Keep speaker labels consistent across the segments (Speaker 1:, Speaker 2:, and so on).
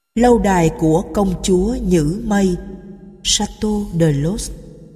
Speaker 1: Lâu đài của công chúa Nhữ Mây, Château de Los.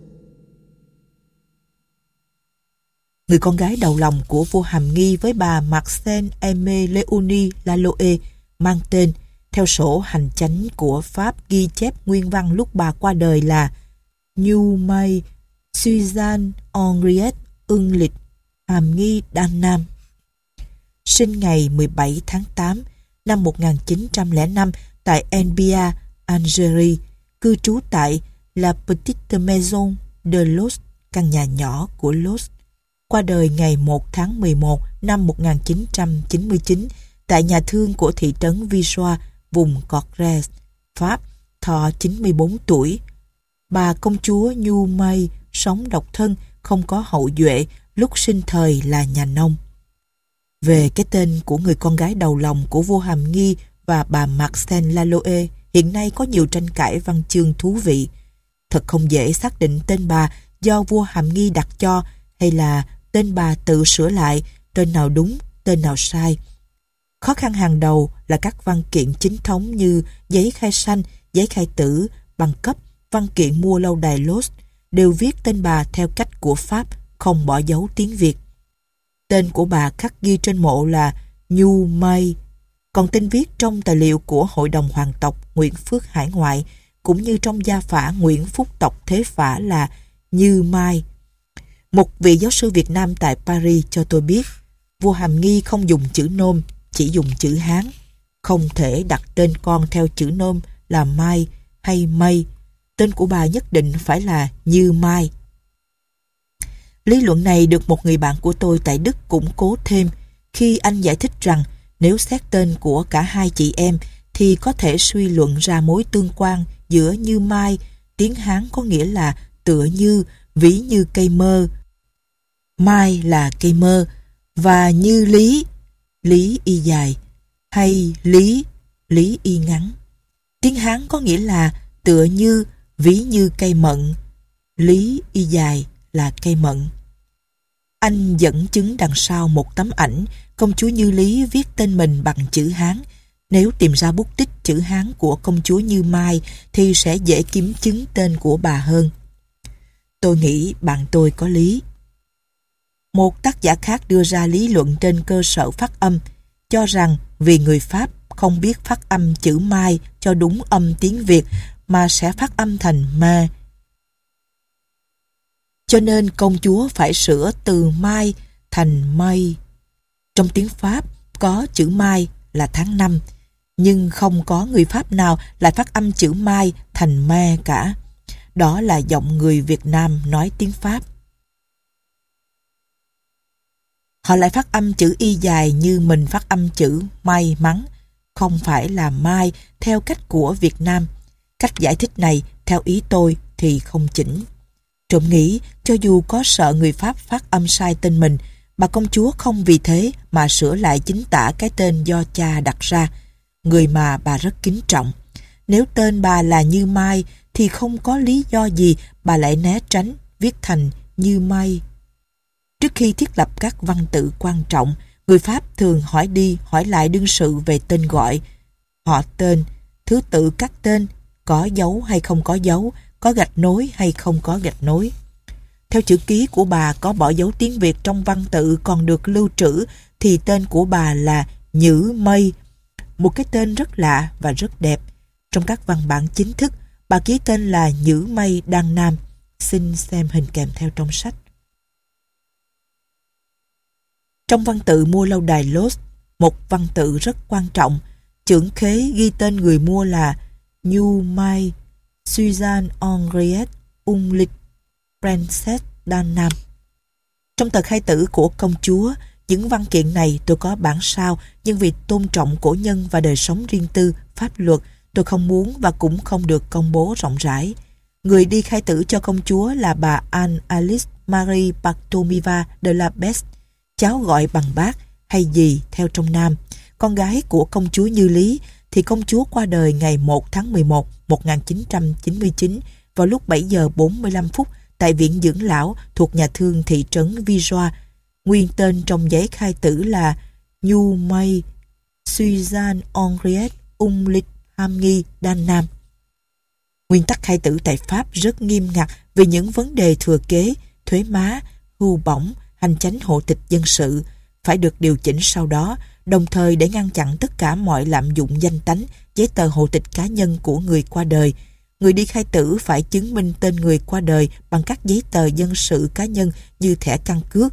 Speaker 1: Người con gái đầu lòng của vua Hàm Nghi với bà Marcelle Aimée Léonie Laloé mang tên, theo sổ hành chánh của Pháp ghi chép nguyên văn lúc bà qua đời là Như Mai Suzanne Henriette Ưng Hàm Nghi Đan Nam. Sinh ngày 17 tháng 8 năm 1905 tại Embia, Algérie, cư trú tại La Petite Maison de Los, căn nhà nhỏ của Los. Qua đời ngày 1 tháng 11 năm 1999 tại nhà thương của thị trấn Visoire, vùng Corrèze, Pháp, thọ 94 tuổi. Bà công chúa Nhu Mây sống độc thân, không có hậu duệ, lúc sinh thời là nhà nông. Về cái tên của người con gái đầu lòng của vua Hàm Nghi và bà Marcelle Laloé, hiện nay có nhiều tranh cãi văn chương thú vị. Thật không dễ xác định tên bà do vua Hàm Nghi đặt cho hay là tên bà tự sửa lại, tên nào đúng, tên nào sai. Khó khăn hàng đầu là các văn kiện chính thống như giấy khai sanh, giấy khai tử, bằng cấp, văn kiện mua lâu đài Los đều viết tên bà theo cách của Pháp, không bỏ dấu tiếng Việt. Tên của bà khắc ghi trên mộ là Nhu Mây, còn tên viết trong tài liệu của Hội đồng Hoàng tộc Nguyễn Phước Hải ngoại cũng như trong gia phả Nguyễn Phúc tộc Thế Phả là Như Mai. Một vị giáo sư Việt Nam tại Paris cho tôi biết, vua Hàm Nghi không dùng chữ nôm, chỉ dùng chữ Hán. Không thể đặt tên con theo chữ nôm là Mai hay Mây. Tên của bà nhất định phải là Như Mai. Lý luận này được một người bạn của tôi tại Đức củng cố thêm khi anh giải thích rằng nếu xét tên của cả hai chị em thì có thể suy luận ra mối tương quan giữa Như Mai, tiếng Hán có nghĩa là tựa như, ví như cây mơ. Mai là cây mơ, và Như Lý, Lý y dài, hay Lý, Lý y ngắn. Tiếng Hán có nghĩa là tựa như, ví như cây mận, Lý y dài là cây mận. Anh dẫn chứng đằng sau một tấm ảnh công chúa Như Lý viết tên mình bằng chữ Hán. Nếu tìm ra bút tích chữ Hán của công chúa Như Mai thì sẽ dễ kiểm chứng tên của bà hơn. Tôi nghĩ bạn tôi có lý. Một tác giả khác đưa ra lý luận trên cơ sở phát âm, cho rằng vì người Pháp không biết phát âm chữ Mai cho đúng âm tiếng Việt mà sẽ phát âm thành Ma. Cho nên công chúa phải sửa từ Mai thành Mây. Trong tiếng Pháp có chữ Mai là tháng 5, nhưng không có người Pháp nào lại phát âm chữ Mai thành Ma cả. Đó là giọng người Việt Nam nói tiếng Pháp. Họ lại phát âm chữ y dài như mình phát âm chữ may mắn, không phải là Mai theo cách của Việt Nam. Cách giải thích này, theo ý tôi, thì không chỉnh. Trộm nghĩ, cho dù có sợ người Pháp phát âm sai tên mình, bà công chúa không vì thế mà sửa lại chính tả cái tên do cha đặt ra, người mà bà rất kính trọng. Nếu tên bà là Như Mai, thì không có lý do gì bà lại né tránh viết thành Như Mây. Trước khi thiết lập các văn tự quan trọng, người Pháp thường hỏi đi hỏi lại đương sự về tên gọi, họ tên, thứ tự các tên, có dấu hay không có dấu, có gạch nối hay không có gạch nối. Theo chữ ký của bà có bỏ dấu tiếng Việt trong văn tự còn được lưu trữ thì tên của bà là Nhữ Mây, một cái tên rất lạ và rất đẹp. Trong các văn bản chính thức, bà ký tên là Nhữ Mây Đan Nam. Xin xem hình kèm theo trong sách. Trong văn tự mua lâu đài Los, một văn tự rất quan trọng, chưởng khế ghi tên người mua là Nhu Mai Suzanne Henriette Ung Princess Dan Nam. Trong tờ khai tử của công chúa, những văn kiện này tôi có bản sao, nhưng vì tôn trọng cổ nhân và đời sống riêng tư, pháp luật, tôi không muốn và cũng không được công bố rộng rãi. Người đi khai tử cho công chúa là bà Anne Alice Marie Bartomiva de la Besse, cháu gọi bằng bác hay dì theo trong Nam, con gái của công chúa Như Lý, thì công chúa qua đời ngày 1 tháng 11 1999 vào lúc 7 giờ 45 phút tại viện dưỡng lão thuộc nhà thương thị trấn Visoire. Nguyên tên trong giấy khai tử là Nhu Mây Suzanne Henriette Ung Hàm Nghi, Đan Nam. Nguyên tắc khai tử tại Pháp rất nghiêm ngặt về những vấn đề thừa kế, thuế má, hưu bổng, hành chánh hộ tịch dân sự, phải được điều chỉnh sau đó, đồng thời để ngăn chặn tất cả mọi lạm dụng danh tánh, giấy tờ hộ tịch cá nhân của người qua đời. Người đi khai tử phải chứng minh tên người qua đời bằng các giấy tờ dân sự cá nhân như thẻ căn cước,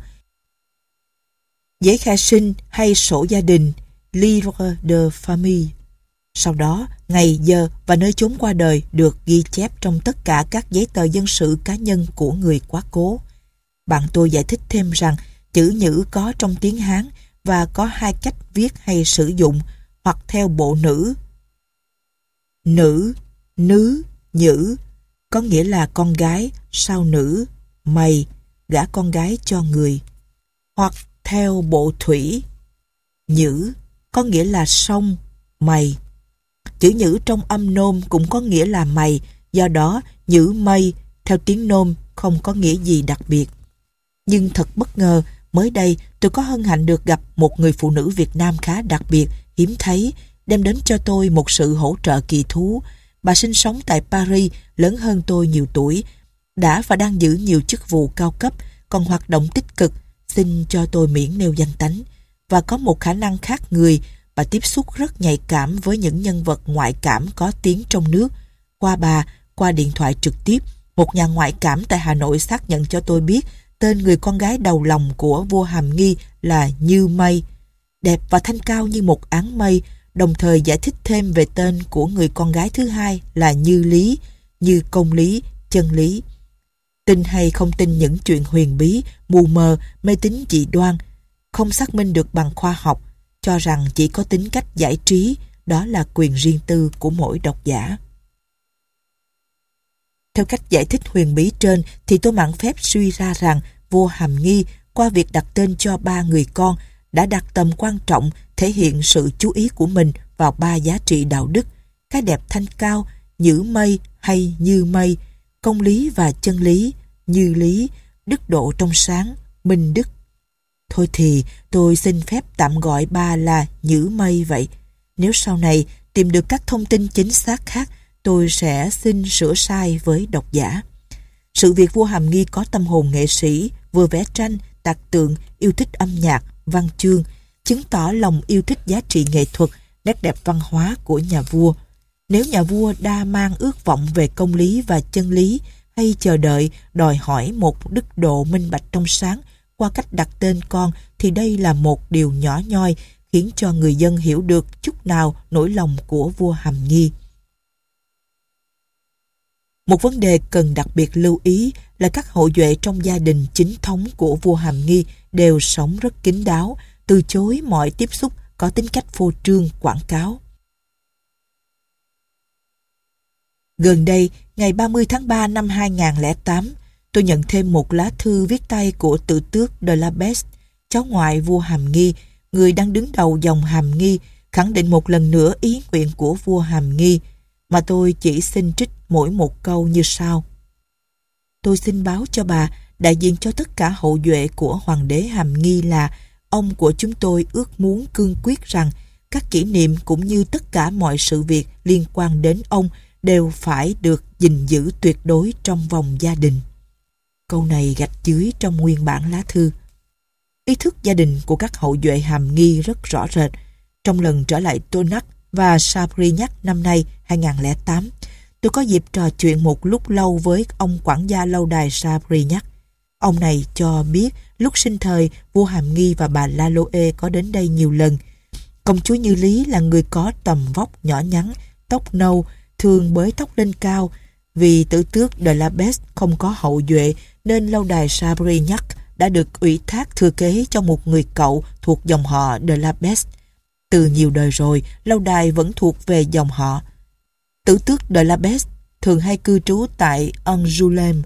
Speaker 1: giấy khai sinh hay sổ gia đình, livre de famille. Sau đó, ngày, giờ và nơi chốn qua đời được ghi chép trong tất cả các giấy tờ dân sự cá nhân của người quá cố. Bạn tôi giải thích thêm rằng chữ nhữ có trong tiếng Hán và có hai cách viết hay sử dụng, hoặc theo bộ nữ, nữ, nứ, nhữ, có nghĩa là con gái, sau nữ, mày, gả con gái cho người, hoặc theo bộ thủy, nhữ, có nghĩa là sông, mày. Chữ nhữ trong âm nôm cũng có nghĩa là mày, do đó nhữ mây theo tiếng nôm không có nghĩa gì đặc biệt. Nhưng thật bất ngờ, mới đây tôi có hân hạnh được gặp một người phụ nữ Việt Nam khá đặc biệt, hiếm thấy, đem đến cho tôi một sự hỗ trợ kỳ thú. Bà sinh sống tại Paris, lớn hơn tôi nhiều tuổi, đã và đang giữ nhiều chức vụ cao cấp, còn hoạt động tích cực, xin cho tôi miễn nêu danh tánh, và có một khả năng khác người. Bà tiếp xúc rất nhạy cảm với những nhân vật ngoại cảm có tiếng trong nước. Qua điện thoại trực tiếp, một nhà ngoại cảm tại Hà Nội xác nhận cho tôi biết tên người con gái đầu lòng của vua Hàm Nghi là Như Mây, đẹp và thanh cao như một áng mây, đồng thời giải thích thêm về tên của người con gái thứ hai là Như Lý, như công lý, chân lý. Tin hay không tin những chuyện huyền bí, mù mờ, mê tín dị đoan, không xác minh được bằng khoa học, cho rằng chỉ có tính cách giải trí, đó là quyền riêng tư của mỗi độc giả. Theo cách giải thích huyền bí trên thì tôi mạn phép suy ra rằng vua Hàm Nghi qua việc đặt tên cho 3 người con đã đặt tầm quan trọng thể hiện sự chú ý của mình vào 3 giá trị đạo đức: cái đẹp thanh cao, nhữ mây hay như mây, công lý và chân lý, như lý, đức độ trong sáng, minh đức. Thôi thì tôi xin phép tạm gọi bà là Nhữ Mây vậy. Nếu sau này tìm được các thông tin chính xác khác, tôi sẽ xin sửa sai với độc giả. Sự việc vua Hàm Nghi có tâm hồn nghệ sĩ, vừa vẽ tranh, tạc tượng, yêu thích âm nhạc, văn chương, chứng tỏ lòng yêu thích giá trị nghệ thuật, nét đẹp văn hóa của nhà vua. Nếu nhà vua đa mang ước vọng về công lý và chân lý, hay chờ đợi, đòi hỏi một đức độ minh bạch trong sáng qua cách đặt tên con, thì đây là một điều nhỏ nhoi khiến cho người dân hiểu được chút nào nỗi lòng của vua Hàm Nghi. Một vấn đề cần đặc biệt lưu ý là các hậu duệ trong gia đình chính thống của vua Hàm Nghi đều sống rất kín đáo, từ chối mọi tiếp xúc có tính cách phô trương, quảng cáo. Gần đây, ngày 30 tháng 3 năm 2008, tôi nhận thêm một lá thư viết tay của tử tước de la Besse, cháu ngoại vua Hàm Nghi, người đang đứng đầu dòng Hàm Nghi, khẳng định một lần nữa ý nguyện của vua Hàm Nghi, mà tôi chỉ xin trích mỗi một câu như sau. Tôi xin báo cho bà, đại diện cho tất cả hậu duệ của hoàng đế Hàm Nghi, là ông của chúng tôi ước muốn cương quyết rằng các kỷ niệm cũng như tất cả mọi sự việc liên quan đến ông đều phải được gìn giữ tuyệt đối trong vòng gia đình. Câu này gạch dưới trong nguyên bản lá thư. Ý thức gia đình của các hậu duệ Hàm Nghi rất rõ rệt. Trong lần trở lại Tonac và Sabrignac năm nay 2008, tôi có dịp trò chuyện một lúc lâu với ông quản gia lâu đài Sabrignac. Ông này cho biết lúc sinh thời vua Hàm Nghi và bà Laloe có đến đây nhiều lần. Công chúa Như Lý là người có tầm vóc nhỏ nhắn, tóc nâu, thường bới tóc lên cao. Vì tử tước de la Besse không có hậu duệ nên lâu đài Sabrignac đã được ủy thác thừa kế cho một người cậu thuộc dòng họ de la Besse. Từ nhiều đời rồi, lâu đài vẫn thuộc về dòng họ. Tử tước de la Besse thường hay cư trú tại Angoulême.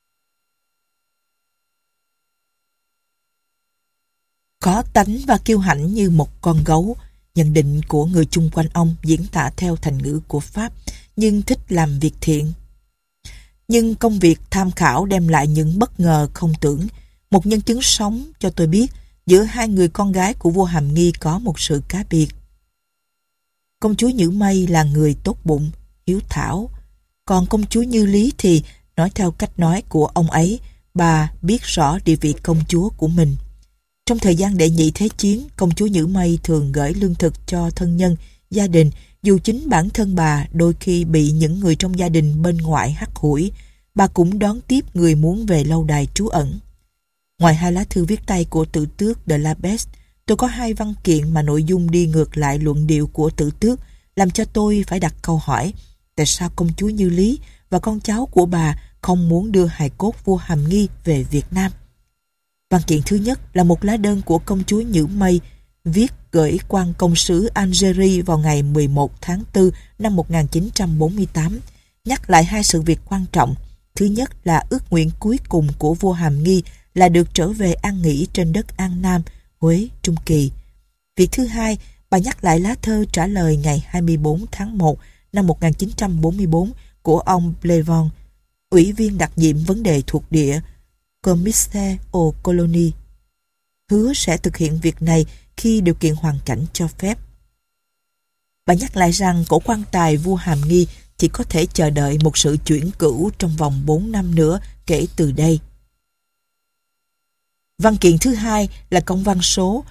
Speaker 1: Có tánh và kiêu hãnh như một con gấu. Nhận định của người chung quanh ông diễn tả theo thành ngữ của Pháp, nhưng thích làm việc thiện. Nhưng công việc tham khảo đem lại những bất ngờ không tưởng. Một nhân chứng sống cho tôi biết giữa hai người con gái của vua Hàm Nghi có một sự cá biệt. Công chúa Nhữ Mây là người tốt bụng, hiếu thảo. Còn công chúa Như Lý thì, nói theo cách nói của ông ấy, bà biết rõ địa vị công chúa của mình. Trong thời gian đệ nhị thế chiến, công chúa Nhữ Mây thường gửi lương thực cho thân nhân, gia đình, dù chính bản thân bà đôi khi bị những người trong gia đình bên ngoại hắt hủi, bà cũng đón tiếp người muốn về lâu đài trú ẩn. Ngoài 2 lá thư viết tay của tử tước de la Besse, tôi có 2 văn kiện mà nội dung đi ngược lại luận điệu của tử tước, làm cho tôi phải đặt câu hỏi, tại sao công chúa Như Lý và con cháu của bà không muốn đưa hài cốt vua Hàm Nghi về Việt Nam? Văn kiện thứ nhất là một lá đơn của công chúa Nhữ Mây viết gửi quan công sứ Algeria vào ngày 11 tháng 4 năm 1948, nhắc lại 2 sự việc quan trọng. Thứ nhất là ước nguyện cuối cùng của vua Hàm Nghi là được trở về an nghỉ trên đất An Nam, Huế, Trung Kỳ. Việc thứ hai, bà nhắc lại lá thơ trả lời ngày 24 tháng 1 năm 1944 của ông Plevon, ủy viên đặc nhiệm vấn đề thuộc địa, Commissaire aux Colonies, hứa sẽ thực hiện việc này khi điều kiện hoàn cảnh cho phép. Bà nhắc lại rằng cổ quan tài vua Hàm Nghi chỉ có thể chờ đợi một sự chuyển cửu trong vòng 4 năm nữa kể từ đây. Văn kiện thứ hai là công văn số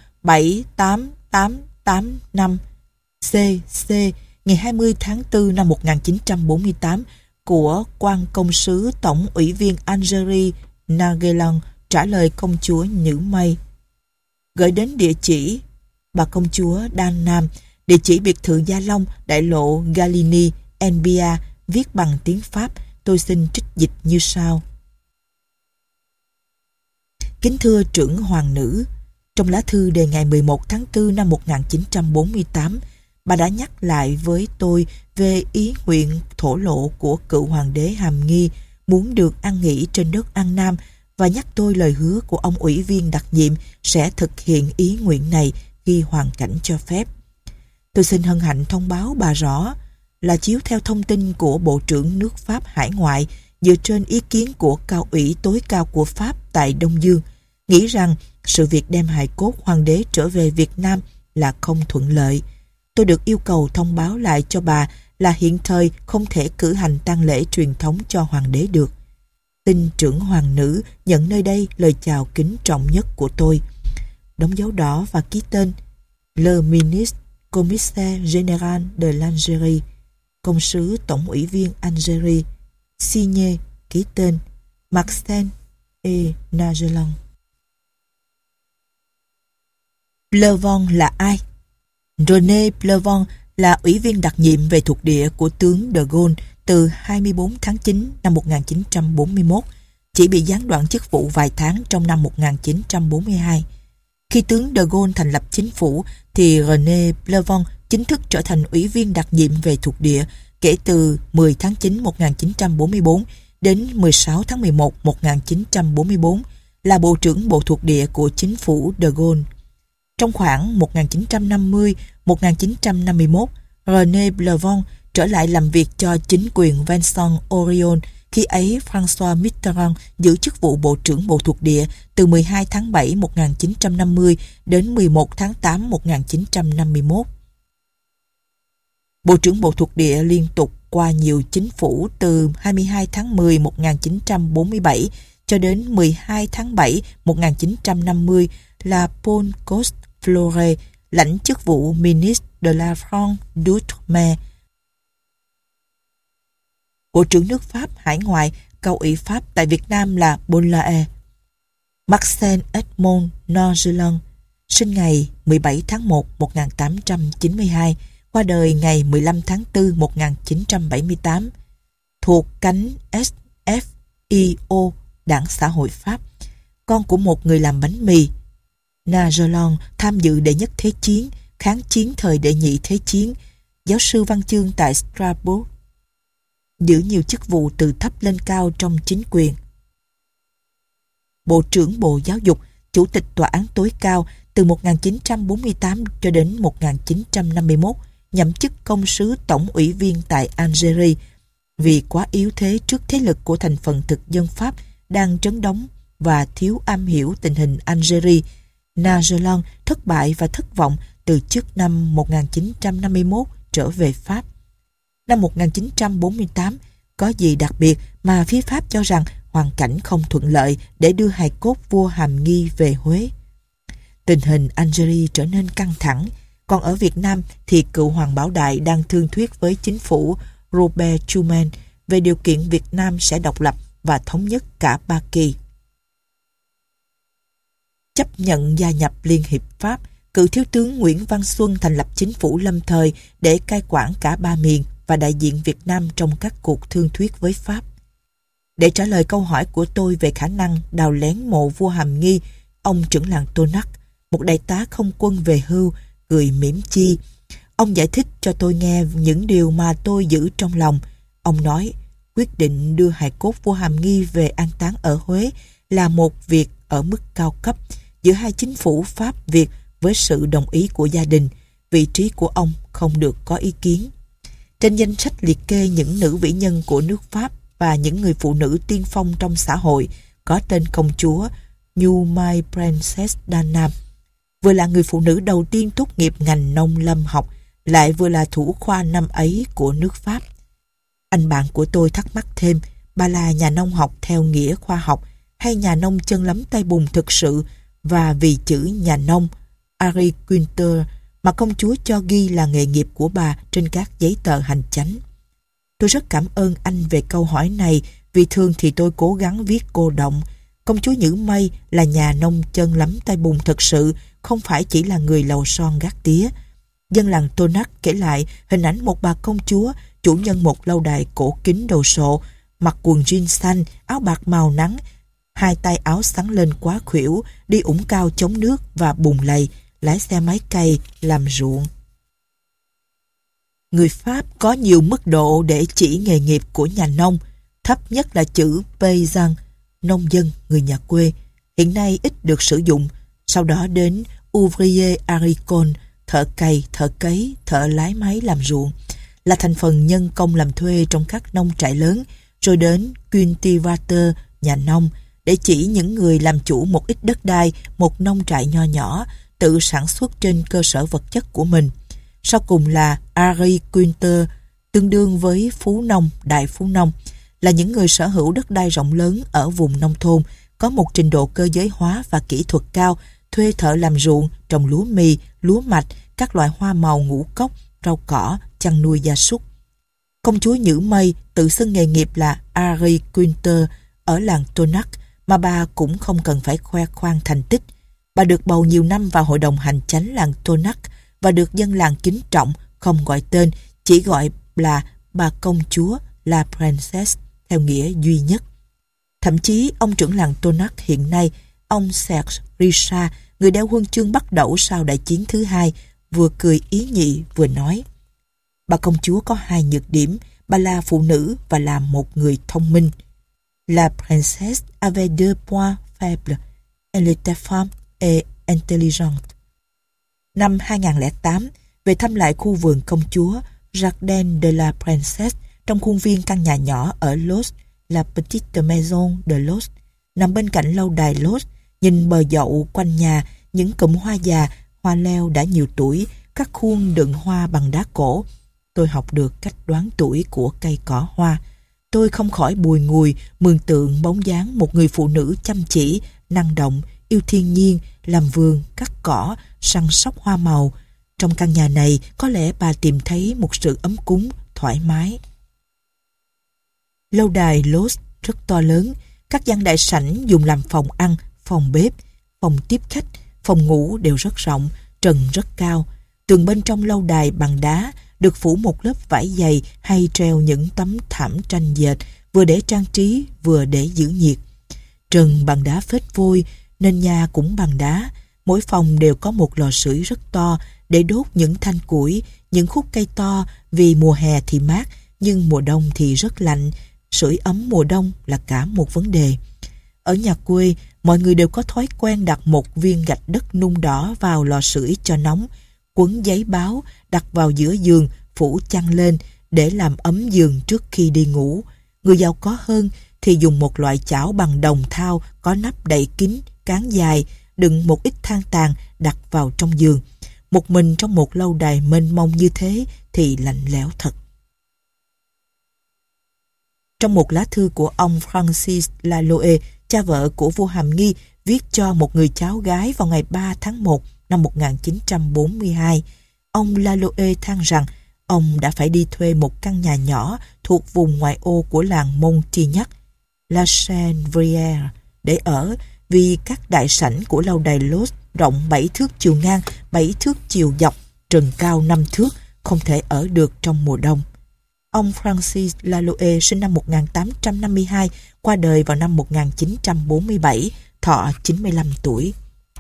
Speaker 1: 78885 CC ngày 20 tháng 4 năm 1948 của quan công sứ tổng ủy viên Algeria Nagelan trả lời công chúa Nhữ Mây. Gửi đến địa chỉ bà công chúa Đan Nam, địa chỉ biệt thự Gia Long, đại lộ Galigny, Nbia, viết bằng tiếng Pháp. Tôi xin trích dịch như sau. Kính thưa trưởng hoàng nữ, trong lá thư đề ngày 11 tháng 4 năm 1948, bà đã nhắc lại với tôi về ý nguyện thổ lộ của cựu hoàng đế Hàm Nghi muốn được an nghỉ trên đất An Nam và nhắc tôi lời hứa của ông ủy viên đặc nhiệm sẽ thực hiện ý nguyện này khi hoàn cảnh cho phép. Tôi xin hân hạnh thông báo bà rõ là chiếu theo thông tin của Bộ trưởng nước Pháp Hải ngoại dựa trên ý kiến của cao ủy tối cao của Pháp tại Đông Dương, nghĩ rằng sự việc đem hài cốt hoàng đế trở về Việt Nam là không thuận lợi. Tôi được yêu cầu thông báo lại cho bà là hiện thời không thể cử hành tang lễ truyền thống cho hoàng đế được. Xin trưởng hoàng nữ nhận nơi đây lời chào kính trọng nhất của tôi. Đóng dấu đỏ và ký tên Le Ministre Commissaire Général de l'Algérie, công sứ tổng ủy viên Algerie. Signé, ký tên Marcel et Nagelan. Plevon là ai? René Plevon là ủy viên đặc nhiệm về thuộc địa của tướng de Gaulle từ 24 tháng 9 năm 1941, chỉ bị gián đoạn chức vụ vài tháng trong năm 1942. Khi tướng de Gaulle thành lập chính phủ thì René Plevon chính thức trở thành ủy viên đặc nhiệm về thuộc địa kể từ 10 tháng 9 1944 đến 16 tháng 11 1944, là Bộ trưởng Bộ thuộc địa của chính phủ de Gaulle. Trong khoảng 1950-1951, René Plevon trở lại làm việc cho chính quyền Vincent Auriol. Khi ấy, François Mitterrand giữ chức vụ Bộ trưởng Bộ thuộc địa từ 12 tháng 7 1950 đến 11 tháng 8 1951. Bộ trưởng Bộ thuộc địa liên tục qua nhiều chính phủ từ 22 tháng 10 1947 cho đến 12 tháng 7 1950 là Paul Coste-Flore, lãnh chức vụ Ministre de la France d'Outre-mer. Bộ trưởng nước Pháp Hải ngoại, cao ủy Pháp tại Việt Nam là Boulanger. Marcel Edmond Nagelan, sinh ngày 17 tháng 1 1892, qua đời ngày 15 tháng 4 1978, thuộc cánh SFIO, Đảng Xã hội Pháp, con của một người làm bánh mì. Nagelan tham dự đệ nhất thế chiến, kháng chiến thời đệ nhị thế chiến, giáo sư văn chương tại Strasbourg, giữ nhiều chức vụ từ thấp lên cao trong chính quyền. Bộ trưởng Bộ Giáo dục, Chủ tịch Tòa án tối cao từ 1948 cho đến 1951, nhậm chức công sứ tổng ủy viên tại Algeria. Vì quá yếu thế trước thế lực của thành phần thực dân Pháp đang trấn đóng và thiếu am hiểu tình hình Algeria, Nagelan thất bại và thất vọng từ chức năm 1951 trở về Pháp. Năm 1948, có gì đặc biệt mà phía Pháp cho rằng hoàn cảnh không thuận lợi để đưa hài cốt vua Hàm Nghi về Huế. Tình hình Algeria trở nên căng thẳng, còn ở Việt Nam thì cựu Hoàng Bảo Đại đang thương thuyết với chính phủ Robert Schuman về điều kiện Việt Nam sẽ độc lập và thống nhất cả Ba Kỳ. Chấp nhận gia nhập Liên hiệp Pháp, cựu thiếu tướng Nguyễn Văn Xuân thành lập chính phủ lâm thời để cai quản cả ba miền và đại diện Việt Nam trong các cuộc thương thuyết với Pháp. Để trả lời câu hỏi của tôi về khả năng đào lén mộ vua Hàm Nghi, ông trưởng làng Tonac, một đại tá không quân về hưu, cười mỉm chi. Ông giải thích cho tôi nghe những điều mà tôi giữ trong lòng. Ông nói, quyết định đưa hài cốt vua Hàm Nghi về an táng ở Huế là một việc ở mức cao cấp giữa hai chính phủ Pháp Việt với sự đồng ý của gia đình. Vị trí của ông không được có ý kiến. Trên danh sách liệt kê những nữ vĩ nhân của nước Pháp và những người phụ nữ tiên phong trong xã hội có tên công chúa New My Princess Dana, vừa là người phụ nữ đầu tiên tốt nghiệp ngành nông lâm học, lại vừa là thủ khoa năm ấy của nước Pháp. Anh bạn của tôi thắc mắc thêm, bà là nhà nông học theo nghĩa khoa học hay nhà nông chân lấm tay bùn thực sự, và vì chữ nhà nông agriculteur mà công chúa cho ghi là nghề nghiệp của bà trên các giấy tờ hành chánh. Tôi rất cảm ơn anh về câu hỏi này, vì thường thì tôi cố gắng viết cô động. Công chúa Nhữ Mây là nhà nông chân lấm tay bùn thực sự, không phải chỉ là người lầu son gác tía. Dân làng Tonac kể lại hình ảnh một bà công chúa, chủ nhân một lâu đài cổ kính đồ sộ, mặc quần jean xanh, áo bạc màu nắng, hai tay áo xắn lên quá khuỷu, đi ủng cao chống nước và bùn lầy, lái xe máy cày làm ruộng. Người Pháp có nhiều mức độ để chỉ nghề nghiệp của nhà nông. Thấp nhất là chữ paysan, nông dân, người nhà quê, hiện nay ít được sử dụng. Sau đó đến ouvrier agricole, thợ cày, thợ cấy, thợ lái máy làm ruộng, là thành phần nhân công làm thuê trong các nông trại lớn, rồi đến cultivateur, nhà nông, để chỉ những người làm chủ một ít đất đai, một nông trại nho nhỏ, tự sản xuất trên cơ sở vật chất của mình. Sau cùng là agriculteur, tương đương với phú nông, đại phú nông, là những người sở hữu đất đai rộng lớn ở vùng nông thôn, có một trình độ cơ giới hóa và kỹ thuật cao, thuê thợ làm ruộng, trồng lúa mì, lúa mạch, các loại hoa màu ngũ cốc, rau cỏ, chăn nuôi gia súc. Công chúa Nhữ Mây tự xưng nghề nghiệp là agriculteur ở làng Tonac, mà bà cũng không cần phải khoe khoang thành tích. Bà được bầu nhiều năm vào hội đồng hành chánh làng Tonac và được dân làng kính trọng, không gọi tên, chỉ gọi là bà công chúa, La Princess, theo nghĩa duy nhất. Thậm chí ông trưởng làng Tonac hiện nay, ông Serge Richard, người đeo huân chương Bắc Đẩu sau Đại chiến thứ hai, vừa cười ý nhị vừa nói, bà công chúa có hai nhược điểm, bà là phụ nữ và là một người thông minh. La Princesse avait deux points faibles, elle était femme et intelligente. Năm 2008, về thăm lại khu vườn công chúa Jardin de la Princesse trong khuôn viên căn nhà nhỏ ở Los, La Petite Maison de Los, nằm bên cạnh lâu đài Los, nhìn bờ dậu quanh nhà, những cụm hoa già, hoa leo đã nhiều tuổi, các khuôn đựng hoa bằng đá cổ. Tôi học được cách đoán tuổi của cây cỏ hoa. Tôi không khỏi bùi ngùi mường tượng bóng dáng một người phụ nữ chăm chỉ, năng động, yêu thiên nhiên, làm vườn, cắt cỏ, săn sóc hoa màu. Trong căn nhà này, có lẽ bà tìm thấy một sự ấm cúng, thoải mái. Lâu đài Los rất to lớn, các gian đại sảnh dùng làm phòng ăn, phòng bếp, phòng tiếp khách, phòng ngủ đều rất rộng, trần rất cao. Tường bên trong lâu đài bằng đá, được phủ một lớp vải dày hay treo những tấm thảm tranh dệt, vừa để trang trí, vừa để giữ nhiệt. Trần bằng đá phết vôi, nền nhà cũng bằng đá. Mỗi phòng đều có một lò sưởi rất to để đốt những thanh củi, những khúc cây to, vì mùa hè thì mát, nhưng mùa đông thì rất lạnh. Sưởi ấm mùa đông là cả một vấn đề. Ở nhà quê, mọi người đều có thói quen đặt một viên gạch đất nung đỏ vào lò sưởi cho nóng, quấn giấy báo, đặt vào giữa giường, phủ chăn lên để làm ấm giường trước khi đi ngủ. Người giàu có hơn thì dùng một loại chảo bằng đồng thau có nắp đậy kín, cán dài, đựng một ít than tàn đặt vào trong giường. Một mình trong một lâu đài mênh mông như thế thì lạnh lẽo thật. Trong một lá thư của ông Francis Laloe, cha vợ của vua Hàm Nghi, viết cho một người cháu gái vào ngày 3 tháng 1 năm 1942, ông Laloe than rằng ông đã phải đi thuê một căn nhà nhỏ thuộc vùng ngoại ô của làng Montignac, La Chanvrière, để ở vì các đại sảnh của lâu đài Los rộng 7 thước chiều ngang, 7 thước chiều dọc, trần cao 5 thước, không thể ở được trong mùa đông. Ông Francis Laloe sinh năm 1852, qua đời vào năm 1947, thọ 95 tuổi.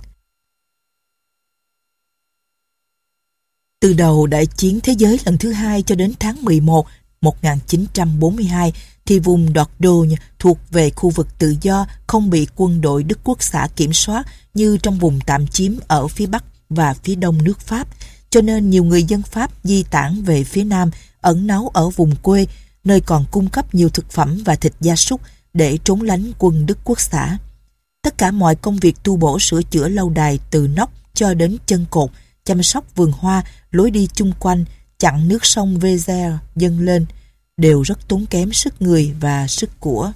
Speaker 1: Từ đầu Đại chiến Thế giới lần thứ hai cho đến tháng 11 1942, thì vùng Dordogne thuộc về khu vực tự do, không bị quân đội Đức Quốc xã kiểm soát như trong vùng tạm chiếm ở phía Bắc và phía Đông nước Pháp, cho nên nhiều người dân Pháp di tản về phía Nam, ẩn náu ở vùng quê, nơi còn cung cấp nhiều thực phẩm và thịt gia súc để trốn lánh quân Đức Quốc xã. Tất cả mọi công việc tu bổ sửa chữa lâu đài từ nóc cho đến chân cột, chăm sóc vườn hoa, lối đi chung quanh, chặn nước sông Vézère dâng lên, đều rất tốn kém sức người và sức của.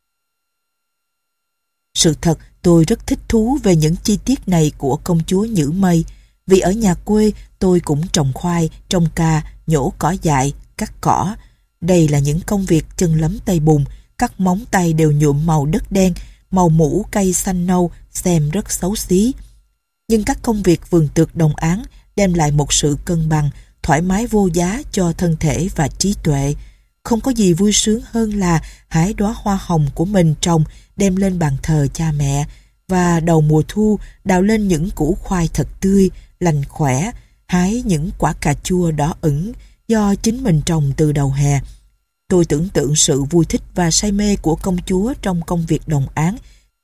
Speaker 1: Sự thật, tôi rất thích thú về những chi tiết này của công chúa Nhữ Mây, vì ở nhà quê tôi cũng trồng khoai, trồng cà, nhổ cỏ dại, cắt cỏ. Đây là những công việc chân lấm tay bùn, các móng tay đều nhuộm màu đất đen, màu mũ cây xanh nâu, xem rất xấu xí. Nhưng các công việc vườn tược đồng áng đem lại một sự cân bằng, thoải mái vô giá cho thân thể và trí tuệ. Không có gì vui sướng hơn là hái đóa hoa hồng của mình trồng đem lên bàn thờ cha mẹ, và đầu mùa thu đào lên những củ khoai thật tươi, lành khỏe, hái những quả cà chua đỏ ửng do chính mình trồng từ đầu hè. Tôi tưởng tượng sự vui thích và say mê của công chúa trong công việc đồng áng.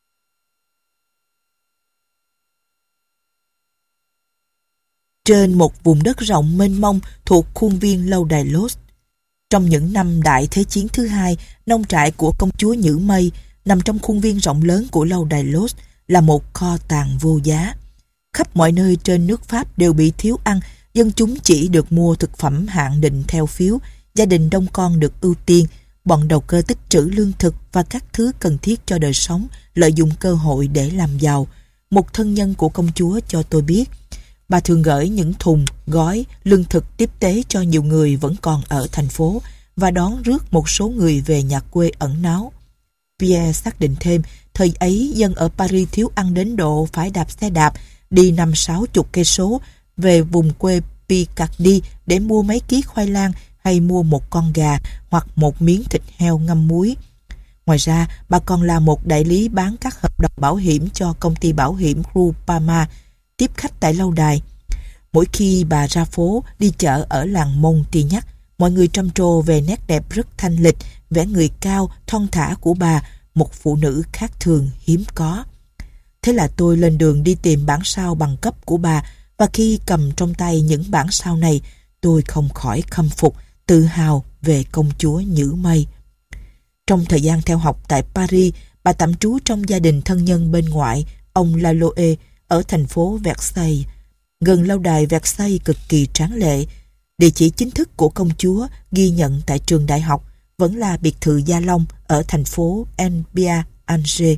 Speaker 1: Trên một vùng đất rộng mênh mông thuộc khuôn viên lâu đài Los. Trong những năm Đại Thế chiến thứ hai, nông trại của công chúa Nhữ Mây nằm trong khuôn viên rộng lớn của lâu đài Los là một kho tàng vô giá. Khắp mọi nơi trên nước Pháp đều bị thiếu ăn, dân chúng chỉ được mua thực phẩm hạn định theo phiếu, gia đình đông con được ưu tiên, bọn đầu cơ tích trữ lương thực và các thứ cần thiết cho đời sống, lợi dụng cơ hội để làm giàu. Một thân nhân của công chúa cho tôi biết, bà thường gửi những thùng, gói, lương thực tiếp tế cho nhiều người vẫn còn ở thành phố và đón rước một số người về nhà quê ẩn náu. Pierre xác định thêm, thời ấy dân ở Paris thiếu ăn đến độ phải đạp xe đạp, đi 50-60 cây số về vùng quê Picardie để mua mấy ký khoai lang hay mua một con gà hoặc một miếng thịt heo ngâm muối. Ngoài ra, bà còn là một đại lý bán các hợp đồng bảo hiểm cho công ty bảo hiểm Groupama, tiếp khách tại lâu đài. Mỗi khi bà ra phố, đi chợ ở làng Montignac, mọi người trầm trồ về nét đẹp rất thanh lịch, vẻ người cao, thon thả của bà, một phụ nữ khác thường hiếm có. Thế là tôi lên đường đi tìm bản sao bằng cấp của bà, và khi cầm trong tay những bản sao này, tôi không khỏi khâm phục, tự hào về công chúa Nhữ Mây. Trong thời gian theo học tại Paris, bà tạm trú trong gia đình thân nhân bên ngoại, ông Laloe, ở thành phố Versailles. Gần lâu đài Versailles cực kỳ tráng lệ. Địa chỉ chính thức của công chúa ghi nhận tại trường đại học vẫn là biệt thự Gia Long ở thành phố Angers.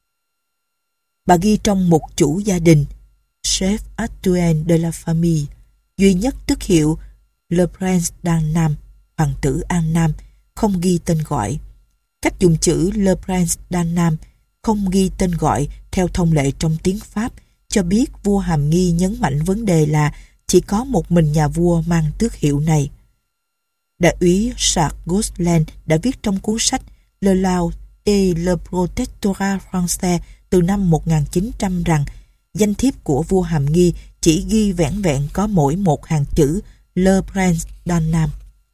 Speaker 1: Bà ghi trong mục chủ gia đình, chef actuel de la famille, duy nhất tước hiệu Le Prince d'Annam, hoàng tử An Nam, không ghi tên gọi. Cách dùng chữ Le Prince d'Annam, không ghi tên gọi theo thông lệ trong tiếng Pháp, cho biết vua Hàm Nghi nhấn mạnh vấn đề là chỉ có một mình nhà vua mang tước hiệu này. Đại úy Charles Gosselin đã viết trong cuốn sách Le Law et le Protectorat Français từ năm 1900 rằng danh thiếp của vua Hàm Nghi chỉ ghi vẻn vẹn có mỗi một hàng chữ Le Prince d'Annam.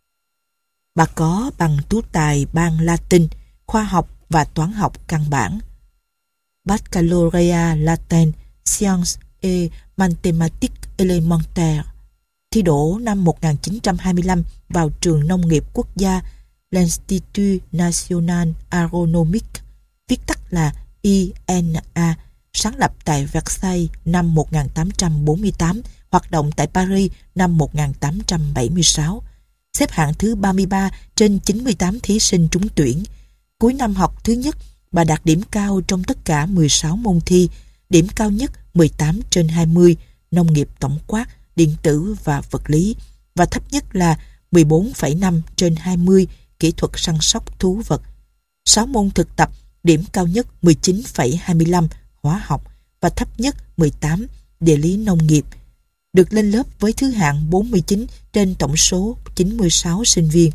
Speaker 1: Bà có bằng tú tài ban Latin, khoa học và toán học căn bản, Baccalauréat Latin, Sciences et Mathématiques élémentaires, thi đỗ năm 1925 vào trường nông nghiệp quốc gia l'Institut National Agronomique, viết tắt là INA, sáng lập tại Versailles năm 1848, hoạt động tại Paris năm 1876. Xếp hạng thứ 33 trên 98 thí sinh trúng tuyển. Cuối năm học thứ nhất, bà đạt điểm cao trong tất cả 16 môn thi, điểm cao nhất 18 trên 20, nông nghiệp tổng quát, điện tử và vật lý, và thấp nhất là 14,5 trên 20, kỹ thuật săn sóc thú vật. 6 môn thực tập, điểm cao nhất 19,25, hóa học, và thấp nhất 18, địa lý nông nghiệp. Được lên lớp với thứ hạng 49 trên tổng số 96 sinh viên.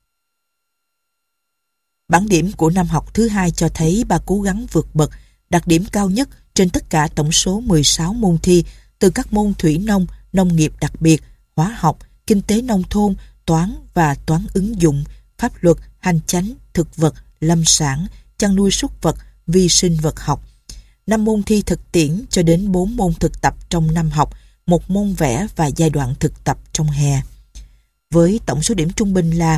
Speaker 1: Bảng điểm của năm học thứ hai cho thấy bà cố gắng vượt bậc, đạt điểm cao nhất trên tất cả tổng số 16 môn thi, từ các môn thủy nông, nông nghiệp đặc biệt, hóa học, kinh tế nông thôn, toán và toán ứng dụng, pháp luật, hành chánh, thực vật, lâm sản, chăn nuôi súc vật, vi sinh vật học. 5 môn thi thực tiễn cho đến 4 môn thực tập trong năm học, 1 môn vẽ và giai đoạn thực tập trong hè. Với tổng số điểm trung bình là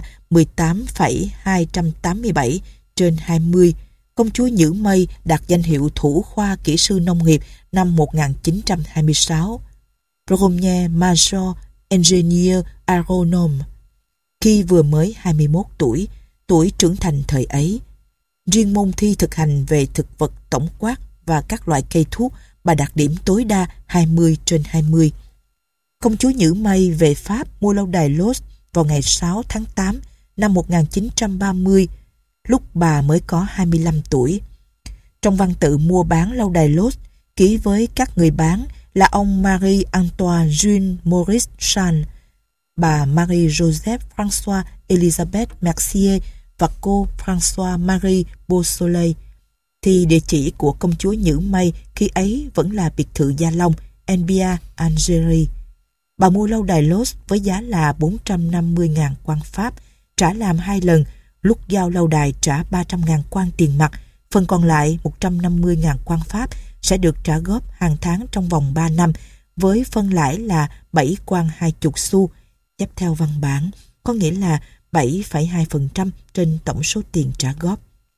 Speaker 1: 18,287 trên 20, công chúa Nhữ Mây đạt danh hiệu thủ khoa kỹ sư nông nghiệp năm 1926, Premier Major Engineer Agronome, khi vừa mới 21 tuổi, tuổi trưởng thành thời ấy. Riêng môn thi thực hành về thực vật tổng quát và các loại cây thuốc, bà đạt điểm tối đa 20 trên 20. Công chúa Nhữ Mây về Pháp mua lâu đài Los vào ngày 6 tháng 8 năm 1930, lúc bà mới có 25 tuổi. Trong văn tự mua bán lâu đài Los, ký với các người bán là ông Marie-Antoine Jules Maurice Chan, bà Marie-Joseph François Elisabeth Mercier và cô François-Marie Beausoleil, thì địa chỉ của công chúa Nhữ Mây khi ấy vẫn là biệt thự Gia Long, Enbia, Algerie. Bà mua lâu đài Los với giá là 450.000 quan Pháp, trả làm 2 lần, lúc giao lâu đài trả 300.000 quan tiền mặt, phần còn lại 150.000 quan Pháp sẽ được trả góp hàng tháng trong vòng 3 năm, với phân lãi là 7 quan 20 xu, chép theo văn bản, có nghĩa là 7,2% trên tổng số tiền trả góp.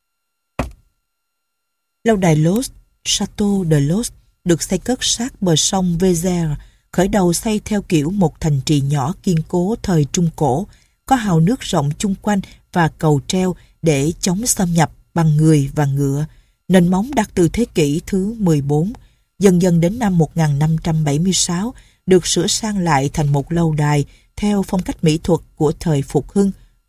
Speaker 1: Lâu đài Los, Château de Los, được xây cất sát bờ sông Vézère, khởi đầu xây theo kiểu một thành trì nhỏ kiên cố thời Trung Cổ, có hào nước rộng chung quanh và cầu treo để chống xâm nhập bằng người và ngựa. Nền móng đặt từ thế kỷ thứ 14, dần dần đến năm 1576, được sửa sang lại thành một lâu đài theo phong cách mỹ thuật của thời Phục Hưng,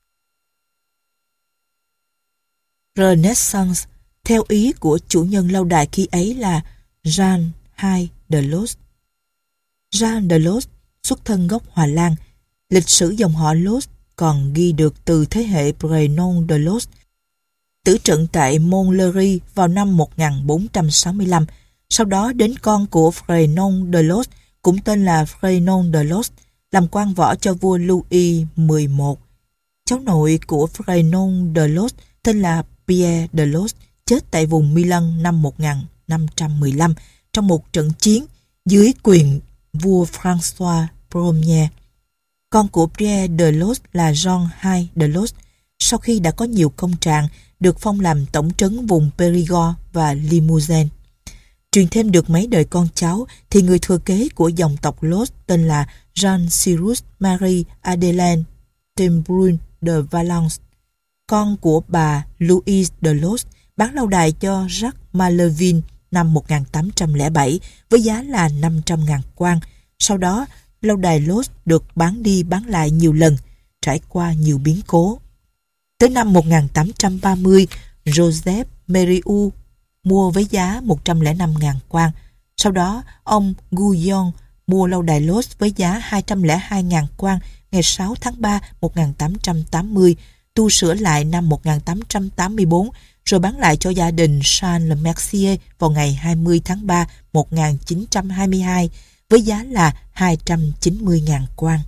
Speaker 1: Renaissance, theo ý của chủ nhân lâu đài khi ấy là Jean II de Los. Jean de Los xuất thân gốc Hòa Lan. Lịch sử dòng họ Los còn ghi được từ thế hệ Prénom de Los, tử trận tại Montlhéry vào năm 1465. Sau đó đến con của Prénom de Los, cũng tên là Prénom de Los, làm quan võ cho vua Louis XI. Cháu nội của Prénom de Los tên là Pierre de Los, chết tại vùng Milan năm 1515 trong một trận chiến dưới quyền vua François Ier. Con của Pierre de Los là Jean II de Los, sau khi đã có nhiều công trạng, được phong làm tổng trấn vùng Périgord và Limousin. Truyền thêm được mấy đời con cháu, thì người thừa kế của dòng tộc Los tên là Jean Cyrus Marie Adelaide Tembrun de Valence, con của bà Louise de Los, bán lâu đài cho Jacques Malevin năm 1807 với giá là 500.000 quan. Sau đó, lâu đài Los được bán đi bán lại nhiều lần, trải qua nhiều biến cố. Tới năm 1830, Joseph Mérieux mua với giá 105.000 quan. Sau đó, ông Guyon mua lâu đài Los với giá 202.000 quan ngày 6 tháng 3 1880, tu sửa lại năm 1884, rồi bán lại cho gia đình Charles Le Mercier vào ngày 20 tháng 3 1922 với giá là 290.000 quan.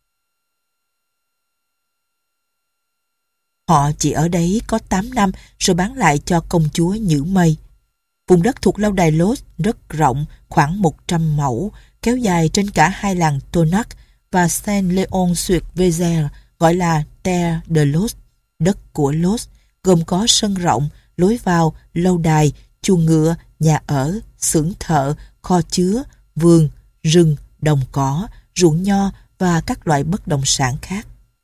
Speaker 1: Họ chỉ ở đấy có 8 năm rồi bán lại cho công chúa Nhữ Mây. Vùng đất thuộc lâu đài Los rất rộng, khoảng 100 mẫu, kéo dài trên cả hai làng Tonac và Saint-Léon-sur-Vézère, gọi là Terre de Los, đất của Los, gồm có sân rộng, lối vào, lâu đài, chuồng ngựa, nhà ở, xưởng thợ, kho chứa, vườn, rừng, đồng cỏ, ruộng nho và các loại bất động sản khác.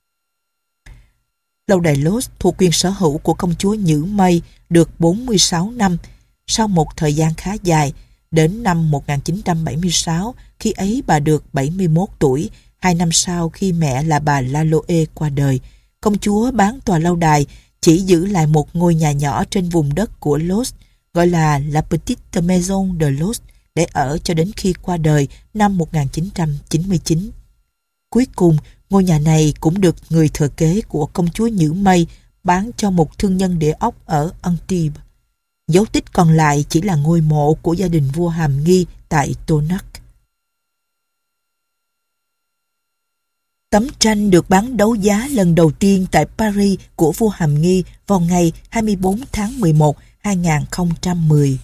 Speaker 1: Lâu đài Lost thuộc quyền sở hữu của công chúa Nhữ Mây được 46 năm. Sau một thời gian khá dài, đến năm 1976, khi ấy bà được 71 tuổi, 2 năm sau khi mẹ là bà Laloe qua đời, công chúa bán tòa lâu đài, chỉ giữ lại một ngôi nhà nhỏ trên vùng đất của Lost, gọi là La Petite Maison de Lost, để ở cho đến khi qua đời năm 1999. Cuối cùng, ngôi nhà này cũng được người thừa kế của công chúa Nhữ Mây bán cho một thương nhân địa ốc ở Antibes. Dấu tích còn lại chỉ là ngôi mộ của gia đình vua Hàm Nghi tại Tonac. Tấm tranh được bán đấu giá lần đầu tiên tại Paris của vua Hàm Nghi vào ngày 24 tháng 11, 2010.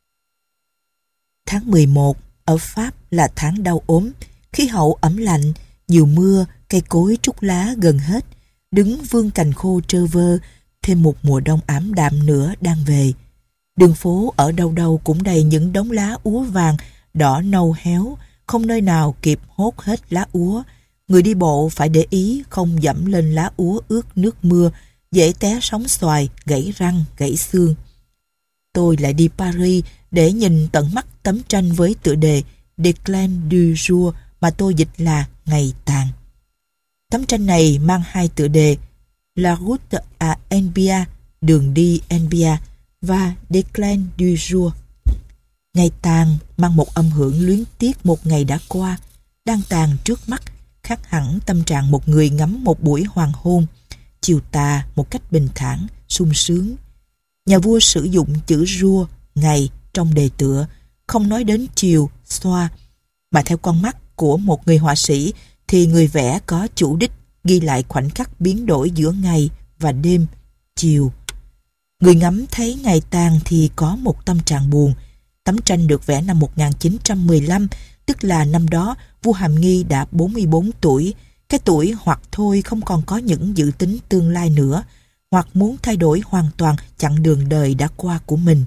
Speaker 1: Tháng 11 ở Pháp là tháng đau ốm, khí hậu ẩm lạnh, nhiều mưa, cây cối trút lá gần hết, đứng vương cành khô trơ vơ, thêm một mùa đông ảm đạm nữa đang về. Đường phố ở đâu đâu cũng đầy những đống lá úa vàng, đỏ nâu héo, không nơi nào kịp hốt hết lá úa. Người đi bộ phải để ý không dẫm lên lá úa ướt nước mưa, dễ té sóng xoài, gãy răng, gãy xương. Tôi lại đi Paris để nhìn tận mắt tấm tranh với tựa đề Déclin du jour mà tôi dịch là Ngày tàn. Tấm tranh này mang hai tựa đề La route à Enbia, đường đi Enbia, và Déclin du jour. Ngày tàn mang một âm hưởng luyến tiếc một ngày đã qua, đang tàn trước mắt, khác hẳn tâm trạng một người ngắm một buổi hoàng hôn, chiều tà một cách bình thản, sung sướng. Nhà vua sử dụng chữ jour, ngày, trong đề tựa, không nói đến chiều, soir, mà theo con mắt của một người họa sĩ thì người vẽ có chủ đích ghi lại khoảnh khắc biến đổi giữa ngày và đêm, chiều. Người ngắm thấy ngày tàn thì có một tâm trạng buồn. Tấm tranh được vẽ năm 1915, tức là năm đó vua Hàm Nghi đã 44 tuổi, cái tuổi hoặc thôi không còn có những dự tính tương lai nữa, hoặc muốn thay đổi hoàn toàn chặng đường đời đã qua của mình.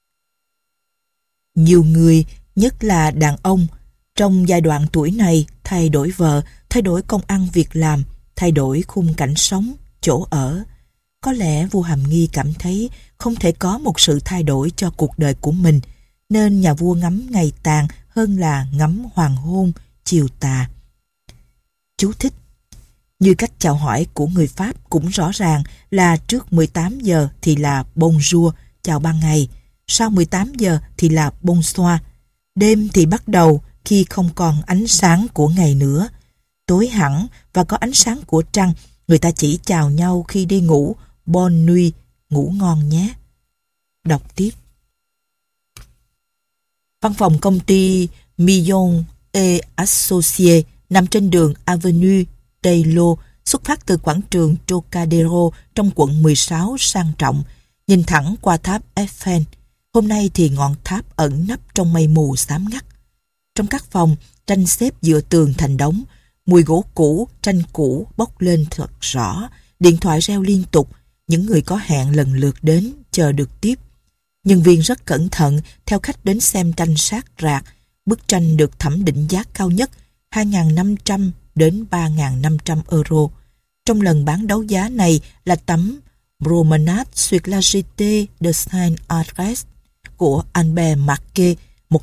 Speaker 1: Nhiều người, nhất là đàn ông, trong giai đoạn tuổi này thay đổi vợ, thay đổi công ăn việc làm, thay đổi khung cảnh sống, chỗ ở. Có lẽ vua Hàm Nghi cảm thấy không thể có một sự thay đổi cho cuộc đời của mình, nên nhà vua ngắm ngày tàn hơn là ngắm hoàng hôn, chiều tà. Chú thích: như cách chào hỏi của người Pháp cũng rõ ràng là trước 18 giờ thì là bonjour, chào ban ngày, sau 18 giờ thì là bonsoir. Đêm thì bắt đầu khi không còn ánh sáng của ngày nữa. Tối hẳn và có ánh sáng của trăng, người ta chỉ chào nhau khi đi ngủ, bonne nuit, ngủ ngon nhé. Đọc tiếp. Văn phòng công ty Millon et Associés nằm trên đường Avenue Taylor, xuất phát từ quảng trường Trocadero trong quận 16 sang trọng, nhìn thẳng qua tháp Eiffel. Hôm nay thì ngọn tháp ẩn nấp trong mây mù xám ngắt. Trong các phòng, tranh xếp dựa tường thành đống, mùi gỗ cũ, tranh cũ bốc lên thật rõ, điện thoại reo liên tục, những người có hẹn lần lượt đến, chờ được tiếp. Nhân viên rất cẩn thận theo khách đến xem tranh sát rạc. Bức tranh được thẩm định giá cao nhất 2.500 đến 3.500 euro. Trong lần bán đấu giá này là tấm Promenade sur la Jetée de Saint-Adresse của Albert Marquet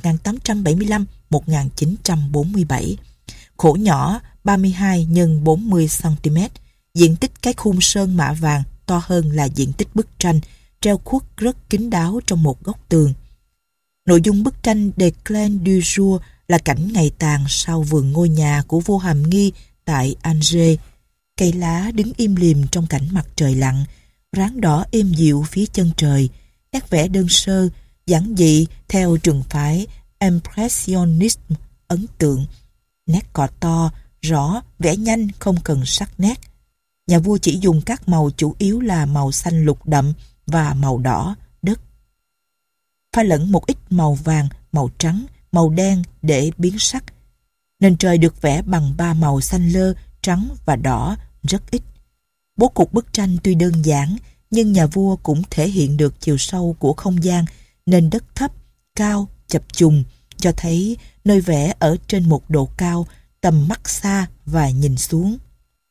Speaker 1: 1875-1947. Khổ nhỏ 32 x 40 cm, diện tích cái khung sơn mạ vàng to hơn là diện tích bức tranh, treo khuất rất kín đáo trong một góc tường. Nội dung bức tranh Déclin du jour là cảnh ngày tàn sau vườn ngôi nhà của vua Hàm Nghi tại Angers. Cây lá đứng im lìm trong cảnh mặt trời lặn, ráng đỏ êm dịu phía chân trời, nét vẽ đơn sơ, giản dị theo trường phái Impressionism ấn tượng. Nét cọ to, rõ, vẽ nhanh không cần sắc nét. Nhà vua chỉ dùng các màu chủ yếu là màu xanh lục đậm và màu đỏ, đất. Pha lẫn một ít màu vàng, màu trắng, màu đen để biến sắc. Nền trời được vẽ bằng 3 màu xanh lơ, trắng và đỏ, rất ít. Bố cục bức tranh tuy đơn giản, nhưng nhà vua cũng thể hiện được chiều sâu của không gian, nền đất thấp, cao, chập trùng, cho thấy nơi vẽ ở trên một độ cao, tầm mắt xa và nhìn xuống.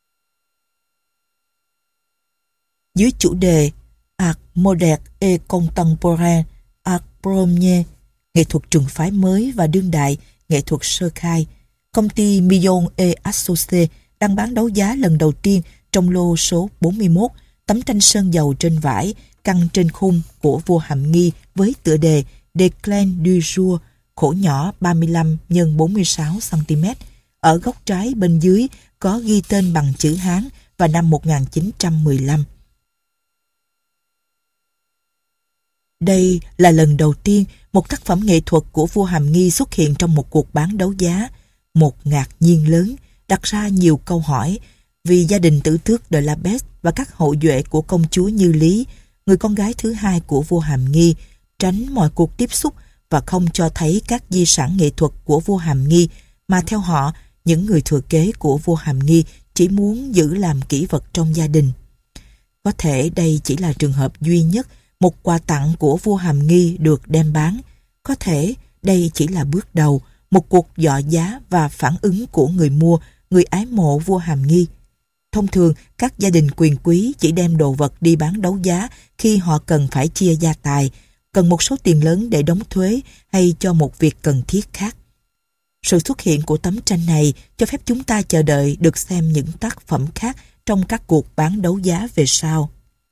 Speaker 1: Dưới chủ đề Art moderne et contemporain, Art premier, nghệ thuật trường phái mới và đương đại, nghệ thuật sơ khai, công ty Millon et Associés đang bán đấu giá lần đầu tiên trong lô số 41 tấm tranh sơn dầu trên vải căng trên khung của vua Hàm Nghi với tựa đề Déclin du jour, khổ nhỏ 35 x 46 cm. Ở góc trái bên dưới có ghi tên bằng chữ Hán và năm 1915. Đây là lần đầu tiên một tác phẩm nghệ thuật của vua Hàm Nghi xuất hiện trong một cuộc bán đấu giá. Một ngạc nhiên lớn, đặt ra nhiều câu hỏi, vì gia đình tử tước de la Besse và các hậu duệ của công chúa Như Lý, người con gái thứ hai của vua Hàm Nghi, tránh mọi cuộc tiếp xúc và không cho thấy các di sản nghệ thuật của vua Hàm Nghi, mà theo họ, những người thừa kế của vua Hàm Nghi chỉ muốn giữ làm kỷ vật trong gia đình. Có thể đây chỉ là trường hợp duy nhất một quà tặng của vua Hàm Nghi được đem bán. Có thể đây chỉ là bước đầu, một cuộc dọ giá và phản ứng của người mua, người ái mộ vua Hàm Nghi. Thông thường, các gia đình quyền quý chỉ đem đồ vật đi bán đấu giá khi họ cần phải chia gia tài, cần một số tiền lớn để đóng thuế hay cho một việc cần thiết khác. Sự xuất hiện của tấm tranh này cho phép chúng ta chờ đợi được xem những tác phẩm khác trong các cuộc bán đấu giá về sau.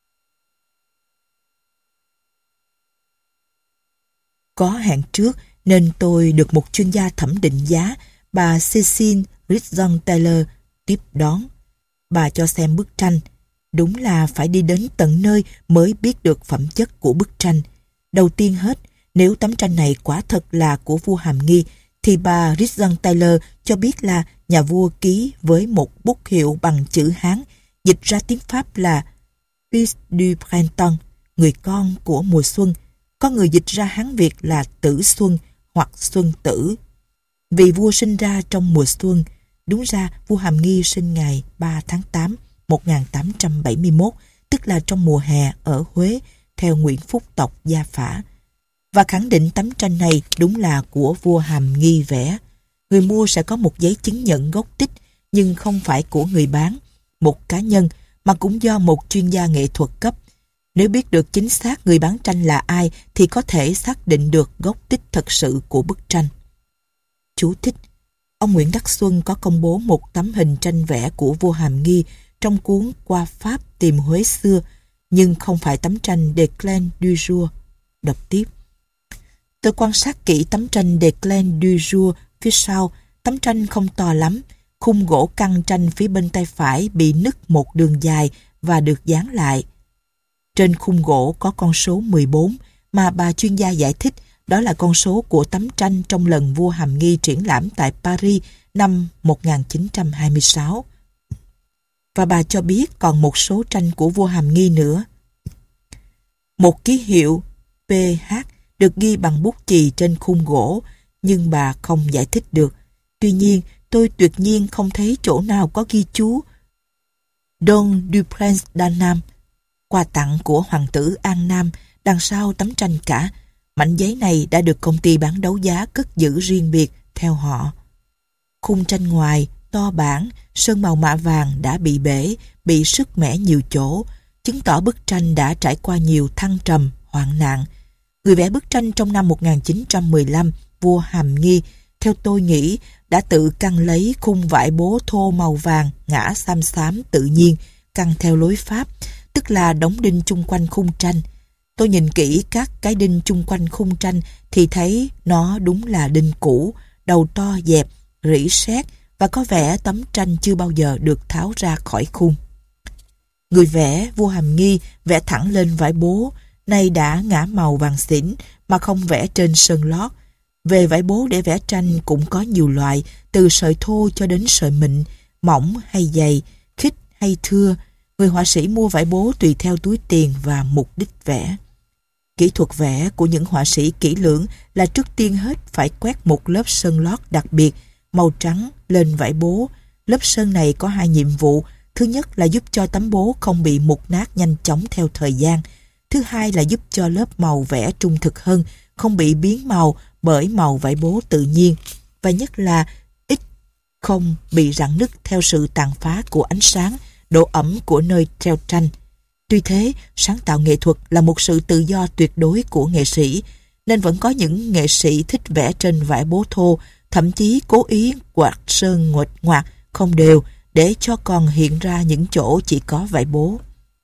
Speaker 1: Có hẹn trước nên tôi được một chuyên gia thẩm định giá, bà Cecile Ridson-Taylor, tiếp đón. Bà cho xem bức tranh. Đúng là phải đi đến tận nơi mới biết được phẩm chất của bức tranh. Đầu tiên hết, nếu tấm tranh này quả thật là của vua Hàm Nghi, thì bà Ridson-Taylor cho biết là nhà vua ký với một bút hiệu bằng chữ Hán, dịch ra tiếng Pháp là Fils du printemps, người con của mùa xuân. Có người dịch ra Hán Việt là Tử Xuân hoặc Xuân Tử. Vì vua sinh ra trong mùa xuân, đúng ra vua Hàm Nghi sinh ngày 3 tháng 8, 1871, tức là trong mùa hè ở Huế, theo Nguyễn Phúc tộc Gia Phả. Và khẳng định tấm tranh này đúng là của vua Hàm Nghi vẽ. Người mua sẽ có một giấy chứng nhận gốc tích, nhưng không phải của người bán, một cá nhân, mà cũng do một chuyên gia nghệ thuật cấp. Nếu biết được chính xác người bán tranh là ai thì có thể xác định được gốc tích thật sự của bức tranh. Chú thích: ông Nguyễn Đắc Xuân có công bố một tấm hình tranh vẽ của vua Hàm Nghi trong cuốn Qua Pháp tìm Huế xưa, nhưng không phải tấm tranh Déclin du jour. Đọc tiếp: tôi quan sát kỹ tấm tranh Déclin du jour phía sau. Tấm tranh không to lắm. Khung gỗ căng tranh phía bên tay phải bị nứt một đường dài và được dán lại. Trên khung gỗ có con số 14 mà bà chuyên gia giải thích đó là con số của tấm tranh trong lần vua Hàm Nghi triển lãm tại Paris năm 1926. Và bà cho biết còn một số tranh của vua Hàm Nghi nữa. Một ký hiệu PH được ghi bằng bút chì trên khung gỗ, nhưng bà không giải thích được. Tuy nhiên, tôi tuyệt nhiên không thấy chỗ nào có ghi chú Don du Prince d'Annam, quà tặng của hoàng tử An Nam, đằng sau tấm tranh cả. Mảnh giấy này đã được công ty bán đấu giá cất giữ riêng biệt theo họ. Khung tranh ngoài, to bản, sơn màu mạ vàng đã bị bể, bị sứt mẻ nhiều chỗ, chứng tỏ bức tranh đã trải qua nhiều thăng trầm, hoạn nạn. Người vẽ bức tranh trong năm 1915, vua Hàm Nghi, theo tôi nghĩ, đã tự căng lấy khung vải bố thô màu vàng ngã xám xám tự nhiên, căng theo lối Pháp, tức là đóng đinh chung quanh khung tranh. Tôi nhìn kỹ các cái đinh chung quanh khung tranh thì thấy nó đúng là đinh cũ, đầu to dẹp, rỉ sét và có vẻ tấm tranh chưa bao giờ được tháo ra khỏi khung. Người vẽ, vua Hàm Nghi, vẽ thẳng lên vải bố, nay đã ngã màu vàng xỉn mà không vẽ trên sơn lót. Về vải bố để vẽ tranh cũng có nhiều loại, từ sợi thô cho đến sợi mịn, mỏng hay dày, khít hay thưa. Người họa sĩ mua vải bố tùy theo túi tiền và mục đích vẽ. Kỹ thuật vẽ của những họa sĩ kỹ lưỡng là trước tiên hết phải quét một lớp sơn lót đặc biệt, màu trắng lên vải bố. Lớp sơn này có hai nhiệm vụ. Thứ nhất là giúp cho tấm bố không bị mục nát nhanh chóng theo thời gian. Thứ hai là giúp cho lớp màu vẽ trung thực hơn, không bị biến màu bởi màu vải bố tự nhiên, và nhất là ít không bị rạn nứt theo sự tàn phá của ánh sáng, độ ẩm của nơi treo tranh. Tuy thế, sáng tạo nghệ thuật là một sự tự do tuyệt đối của nghệ sĩ, nên vẫn có những nghệ sĩ thích vẽ trên vải bố thô, thậm chí cố ý quạt sơn nguệch ngoạc không đều để cho còn hiện ra những chỗ chỉ có vải bố.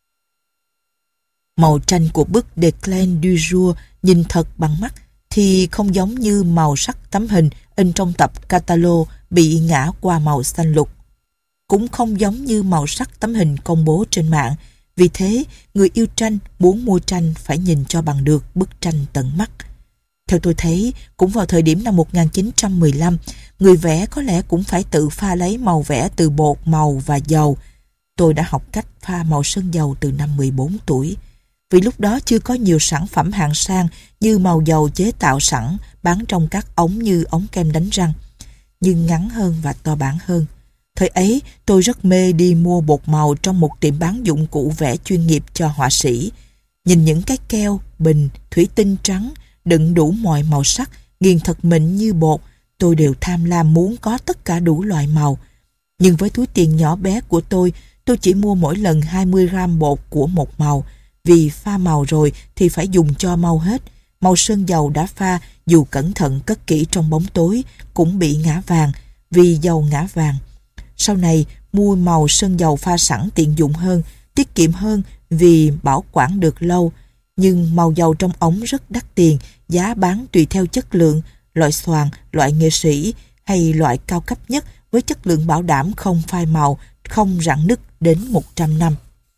Speaker 1: Màu tranh của bức Déclin du jour nhìn thật bằng mắt thì không giống như màu sắc tấm hình in trong tập catalog bị ngã qua màu xanh lục. Cũng không giống như màu sắc tấm hình công bố trên mạng. Vì thế, người yêu tranh muốn mua tranh phải nhìn cho bằng được bức tranh tận mắt. Theo tôi thấy, cũng vào thời điểm năm 1915, người vẽ có lẽ cũng phải tự pha lấy màu vẽ từ bột màu và dầu. Tôi đã học cách pha màu sơn dầu từ năm 14 tuổi. Vì lúc đó chưa có nhiều sản phẩm hạng sang như màu dầu chế tạo sẵn bán trong các ống như ống kem đánh răng, nhưng ngắn hơn và to bản hơn. Thời ấy, tôi rất mê đi mua bột màu trong một tiệm bán dụng cụ vẽ chuyên nghiệp cho họa sĩ. Nhìn những cái keo, bình, thủy tinh trắng, đựng đủ mọi màu sắc, nghiền thật mịn như bột, tôi đều tham lam muốn có tất cả đủ loại màu. Nhưng với túi tiền nhỏ bé của tôi chỉ mua mỗi lần 20 gram bột của một màu. Vì pha màu rồi thì phải dùng cho mau hết. Màu sơn dầu đã pha, dù cẩn thận cất kỹ trong bóng tối, cũng bị ngã vàng, vì dầu ngã vàng. Sau này, mua màu sơn dầu pha sẵn tiện dụng hơn, tiết kiệm hơn vì bảo quản được lâu. Nhưng màu dầu trong ống rất đắt tiền, giá bán tùy theo chất lượng, loại xoàn, loại nghệ sĩ hay loại cao cấp nhất với chất lượng bảo đảm không phai màu, không rạn nứt đến 100 năm.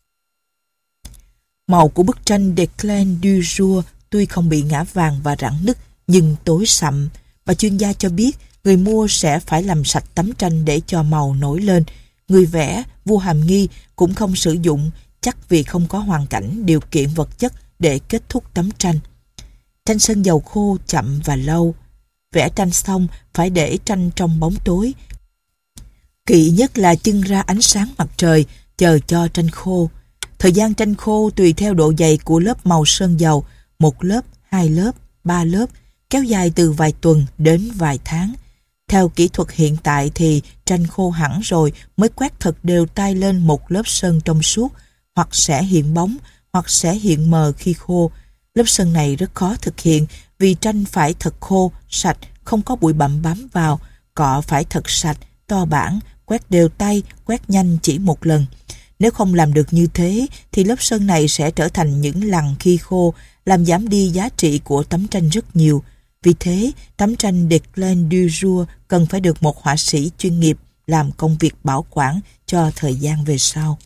Speaker 1: Màu của bức tranh Déclin du jour tuy không bị ngã vàng và rạn nứt nhưng tối sậm. Bà chuyên gia cho biết người mua sẽ phải làm sạch tấm tranh để cho màu nổi lên. Người vẽ, vua Hàm Nghi cũng không sử dụng, chắc vì không có hoàn cảnh, điều kiện vật chất để kết thúc tấm tranh. Tranh sơn dầu khô chậm và lâu. Vẽ tranh xong phải để tranh trong bóng tối. Kỵ nhất là chưng ra ánh sáng mặt trời, chờ cho tranh khô. Thời gian tranh khô tùy theo độ dày của lớp màu sơn dầu, một lớp, hai lớp, ba lớp, kéo dài từ vài tuần đến vài tháng. Theo kỹ thuật hiện tại thì tranh khô hẳn rồi mới quét thật đều tay lên một lớp sơn trong suốt, hoặc sẽ hiện bóng, hoặc sẽ hiện mờ khi khô. Lớp sơn này rất khó thực hiện vì tranh phải thật khô, sạch, không có bụi bặm bám vào, cọ phải thật sạch, to bản, quét đều tay, quét nhanh chỉ một lần. Nếu không làm được như thế thì lớp sơn này sẽ trở thành những lằn khi khô, làm giảm đi giá trị của tấm tranh rất nhiều. Vì thế, tấm tranh Déclin du jour cần phải được một họa sĩ chuyên nghiệp làm công việc bảo quản cho thời gian về sau.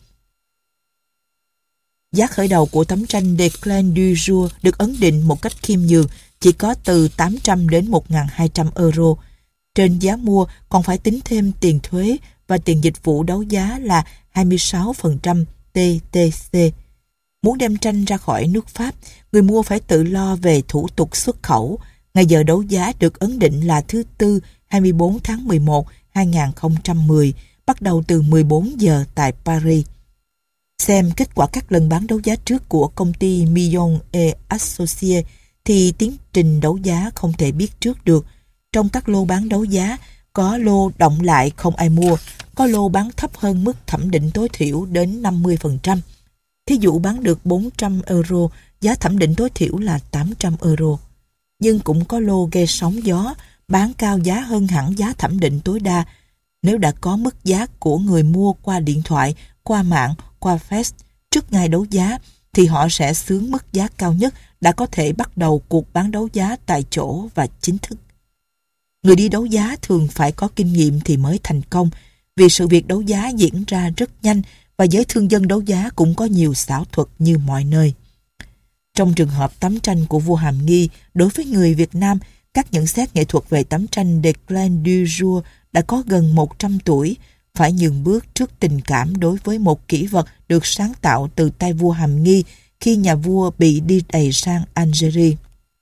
Speaker 1: Giá khởi đầu của tấm tranh Déclin du jour được ấn định một cách khiêm nhường, chỉ có từ 800 đến 1.200 euro. Trên giá mua còn phải tính thêm tiền thuế và tiền dịch vụ đấu giá là 26% TTC. Muốn đem tranh ra khỏi nước Pháp, người mua phải tự lo về thủ tục xuất khẩu. Ngày giờ đấu giá được ấn định là thứ Tư 24 tháng 11 2010, bắt đầu từ 14 giờ tại Paris. Xem kết quả các lần bán đấu giá trước của công ty Millon et Associés thì tiến trình đấu giá không thể biết trước được. Trong các lô bán đấu giá, có lô động lại không ai mua, có lô bán thấp hơn mức thẩm định tối thiểu đến 50%. Thí dụ bán được 400 euro, giá thẩm định tối thiểu là 800 euro. Nhưng cũng có lô gây sóng gió, bán cao giá hơn hẳn giá thẩm định tối đa. Nếu đã có mức giá của người mua qua điện thoại, qua mạng, qua fax trước ngày đấu giá, thì họ sẽ xướng mức giá cao nhất đã có thể bắt đầu cuộc bán đấu giá tại chỗ và chính thức. Người đi đấu giá thường phải có kinh nghiệm thì mới thành công, vì sự việc đấu giá diễn ra rất nhanh và giới thương dân đấu giá cũng có nhiều xảo thuật như mọi nơi. Trong trường hợp tấm tranh của vua Hàm Nghi, đối với người Việt Nam, các nhận xét nghệ thuật về tấm tranh Déclin du jour đã có gần 100 tuổi, phải nhường bước trước tình cảm đối với một kỷ vật được sáng tạo từ tay vua Hàm Nghi khi nhà vua bị đi đày sang Algeria.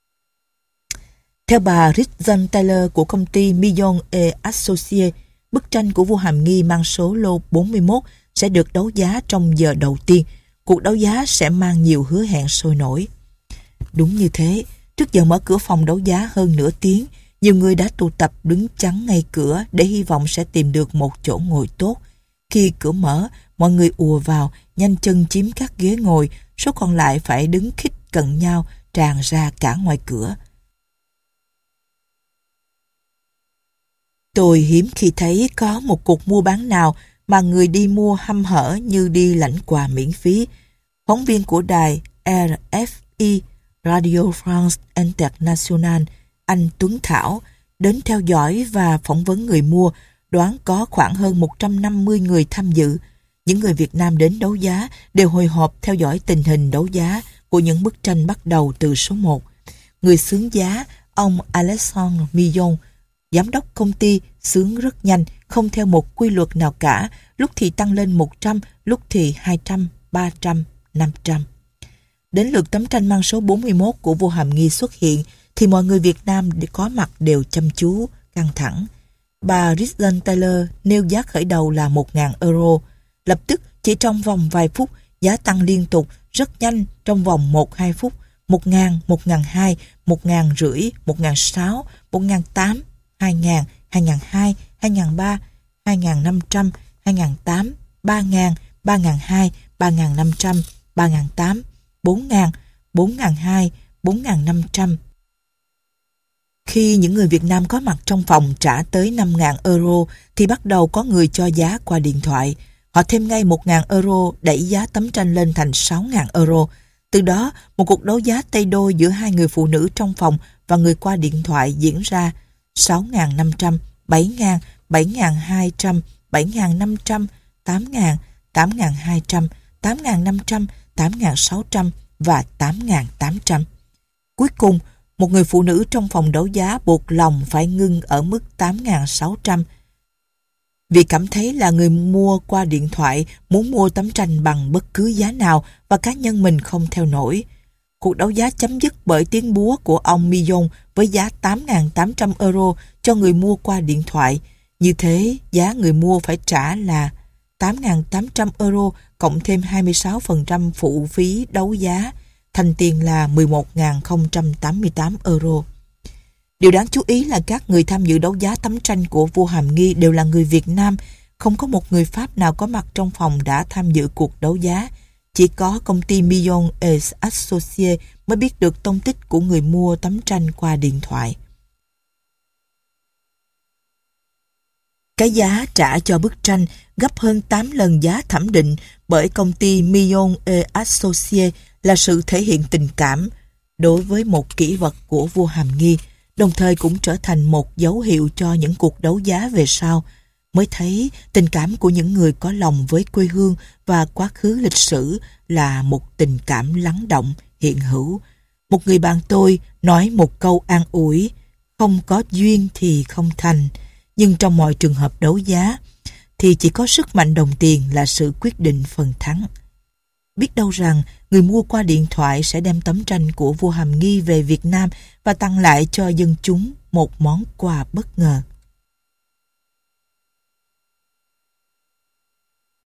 Speaker 1: Theo bà Rizan Taylor của công ty Millon et Associés, bức tranh của vua Hàm Nghi mang số lô 41 sẽ được đấu giá trong giờ đầu tiên. Cuộc đấu giá sẽ mang nhiều hứa hẹn sôi nổi. Đúng như thế, Trước giờ mở cửa phòng đấu giá hơn nửa tiếng, nhiều người đã tụ tập đứng chắn ngay cửa để hy vọng sẽ tìm được một chỗ ngồi tốt. Khi cửa mở, mọi người ùa vào, nhanh chân chiếm các ghế ngồi, số còn lại phải đứng khít cận nhau, tràn ra cả ngoài cửa. Tôi hiếm khi thấy có một cuộc mua bán nào mà người đi mua hăm hở như đi lãnh quà miễn phí. Phóng viên của đài RFI, Radio France International, anh Tuấn Thảo, đến theo dõi và phỏng vấn người mua, đoán có khoảng hơn 150 người tham dự. Những người Việt Nam đến đấu giá đều hồi hộp theo dõi tình hình đấu giá của những bức tranh bắt đầu từ số 1. Người xướng giá, ông Alexandre Millon, giám đốc công ty, xướng rất nhanh, không theo một quy luật nào cả, lúc thì tăng lên 100, lúc thì 200, 300, 500. Đến lượt tấm tranh mang số 41 của vua Hàm Nghi xuất hiện, thì mọi người Việt Nam có mặt đều chăm chú, căng thẳng. Bà Rizan Taylor nêu giá khởi đầu là 1.000 euro. Lập tức, chỉ trong vòng vài phút, giá tăng liên tục, rất nhanh trong vòng 1-2 phút. 1.000, 1.200, 1.500, 1.600, 1.800, 2.000, 2.200, 2.300, 2.500, 2.800, 3.000, 3.200, 3.500, 3.800, 4.000, 4.200, 4.500. Khi những người Việt Nam có mặt trong phòng trả tới 5.000 euro thì bắt đầu có người cho giá qua điện thoại. Họ thêm ngay 1.000 euro đẩy giá tấm tranh lên thành 6.000 euro. Từ đó, một cuộc đấu giá tay đôi giữa hai người phụ nữ trong phòng và người qua điện thoại diễn ra. 6.500, 7.000, 7.200, 7.500, 8.000, 8.200, 8.500, 8.600 và 8.800. Cuối cùng, một người phụ nữ trong phòng đấu giá buộc lòng phải ngưng ở mức 8.600 vì cảm thấy là người mua qua điện thoại muốn mua tấm tranh bằng bất cứ giá nào và cá nhân mình không theo nổi. Cuộc đấu giá chấm dứt bởi tiếng búa của ông Millon với giá 8.800 euro cho người mua qua điện thoại. Như thế, giá người mua phải trả là 8.800 euro cộng thêm 26% phụ phí đấu giá, thành tiền là 11.088 euro. Điều đáng chú ý là các người tham dự đấu giá tấm tranh của vua Hàm Nghi đều là người Việt Nam. Không có một người Pháp nào có mặt trong phòng đã tham dự cuộc đấu giá. Chỉ có công ty Millon et Associés mới biết được tông tích của người mua tấm tranh qua điện thoại. Cái giá trả cho bức tranh gấp hơn 8 lần giá thẩm định bởi công ty Millon et Associés là sự thể hiện tình cảm đối với một kỷ vật của vua Hàm Nghi, đồng thời cũng trở thành một dấu hiệu cho những cuộc đấu giá về sau. Mới thấy tình cảm của những người có lòng với quê hương và quá khứ lịch sử là một tình cảm lắng động, hiện hữu. Một người bạn tôi nói một câu an ủi: không có duyên thì không thành, nhưng trong mọi trường hợp đấu giá thì chỉ có sức mạnh đồng tiền là sự quyết định phần thắng. Biết đâu rằng người mua qua điện thoại sẽ đem tấm tranh của vua Hàm Nghi về Việt Nam và tặng lại cho dân chúng một món quà bất ngờ.